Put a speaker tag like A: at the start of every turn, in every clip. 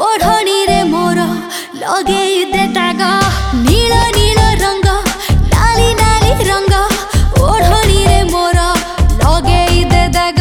A: ओढ़नी रे मोर लगे दे दाग नील नील रंग नाली नाली रंग ओढ़नी रे मोर लगे दे दाग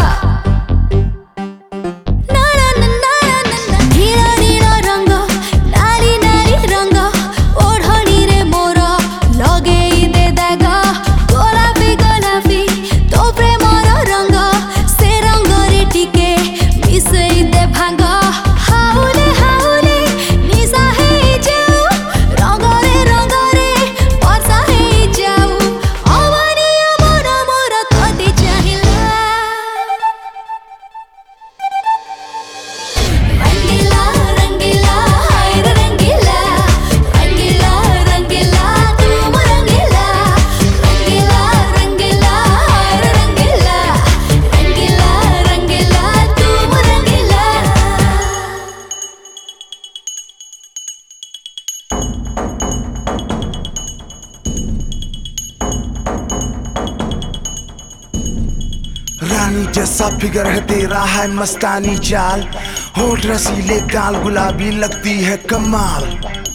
A: नील नील रंग नाली नाली रंग ओढ़नी रे मोर लगे दे दाग गोलापी गोलापी तो प्रेमर रंग से रंग रे टिके मिसई दे भांग हाउले हाउले निशा है जाऊ रंग रे वर्षा है जाऊ अवनी मन मोर तोते चाहिला रंगीला रंगीला हाय रे रंगीला रंगीला रंगीला तुम रंगीला रंगीला रंगीला हाय रे रंगीला रंगीला रंगीला तुम रंगीला
B: रानी जैसा फिगर है तेरा है मस्तानी चाल होठ रसीले गाल गुलाबी लगती है कमाल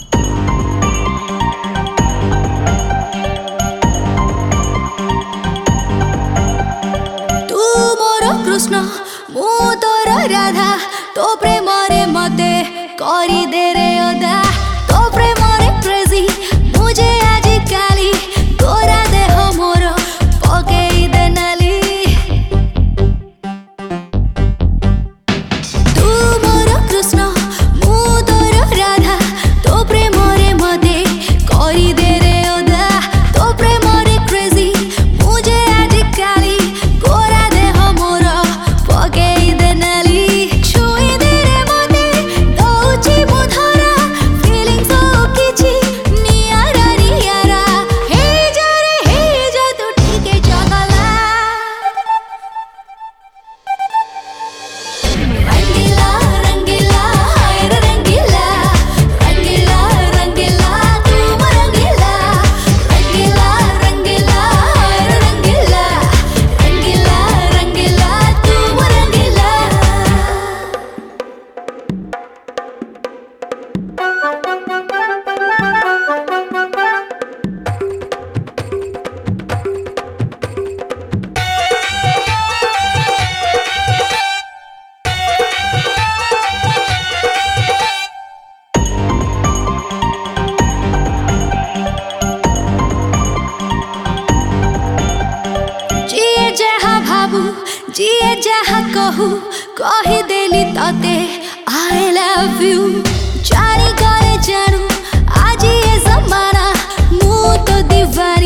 A: तू मोर कृष्ण मु तोर राधा तो प्रेम रे मते करी दे रे अदा तो प्रेम रे क्रेजी मुझे आज काली गोरा देह मोर पकेई दे नाली तू मोर कृष्ण मु तोर राधा तो प्रेम रे मते करी दे रे अदा तो प्रेम रे क्रेजी मुझे आज काली गोरा देह मोर पकेई दे नाली छुई दे रे मते दौची मुधरा फीलिंग सो किछि नियारा नियारा हे जा तू ठीके चगला रंगीला रंगीला हाय रे रंगीला रंगीला रंगीला तुम रंगीला रंगीला रंगीला हाय रे रंगीला रंगीला रंगीला तुम रंगीला जिए जहा भाबू जिए जहा कहू कही देली तते आई लव यू जानी करे जानू आज ये जमाना मु तो दीवाना